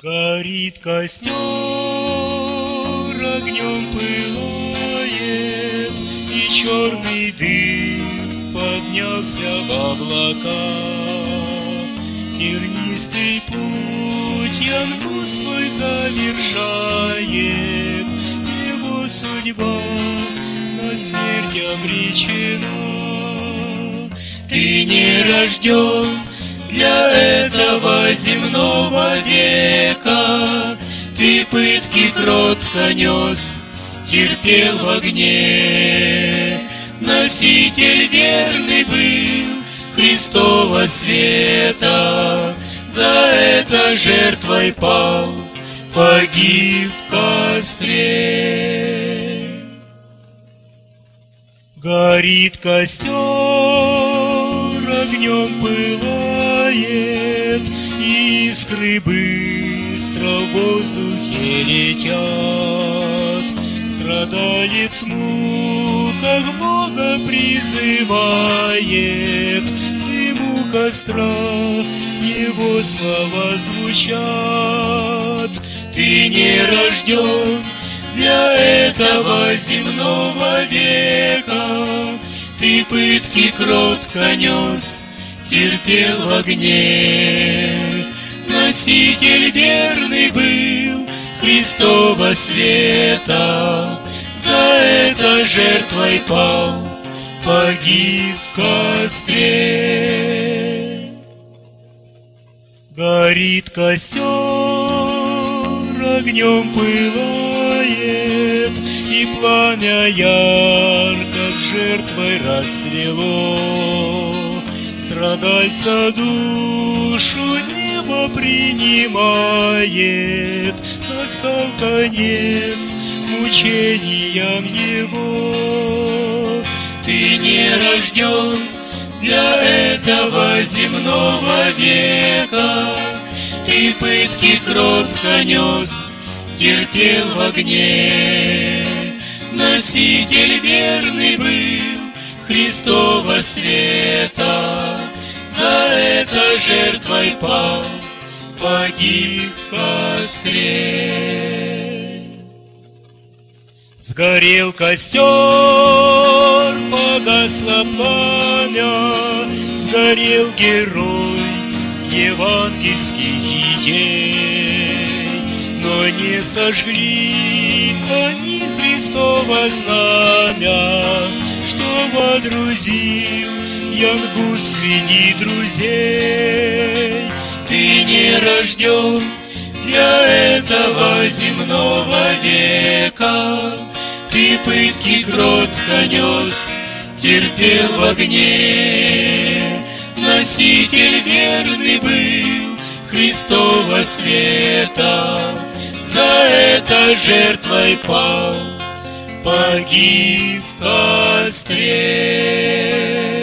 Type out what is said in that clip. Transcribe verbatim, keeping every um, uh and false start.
Горит костер, огнем пылает, и черный дым поднялся в облака. Тернистый путь янку свой завершает, его судьба на смерть обречена. Ты не рожден для этого земного века, ты пытки кротко нес, терпел в огне. Носитель верный был Христова света, за это жертвой пал, погиб в костре. Горит костер, огнем пылает, искры быстро в воздухе летят. Страдалец в муках Бога призывает, дыму костра его слова звучат. Ты не рожден для этого земного века, ты пытки кротко нес, терпел в огне. Носитель верный был Христова света, за это жертвой пал, погиб в костре. Горит костер, огнем пылает, и пламя ярко с жертвой расцвело. Страдальца душу небо принимает, настал конец мучениям его. Ты не рожден для этого земного века, ты пытки кротко нес, терпел в огне. Носитель верный был Христова света, за это жертвой пал, погиб в костре. Сгорел костер, погасло пламя, сгорел герой евангельских идей. Но не сожгли они Христово знамя, что водрузил янгу среди друзей. Ты не рожден для этого земного века, ты пытки кротко нес, терпел в огне. Носитель верный был Христова света, за это жертвой пал, погиб в костре.